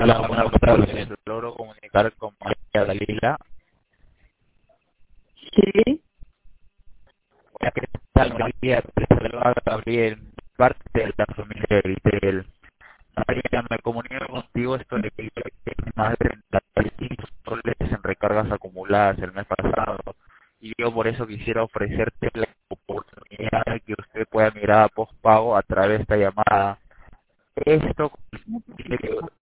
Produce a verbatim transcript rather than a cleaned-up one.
Hola, buenas tardes. Logro comunicar con María Dalila. Sí, Hola, ¿qué tal, María? Te saluda Gabriel, parte de la familia de Vitel. María, me comunico contigo esto de que mi madre treinta soles en recargas acumuladas el mes pasado. Y yo por eso quisiera ofrecerte la oportunidad de que usted pueda mirar a postpago a través de esta llamada. Esto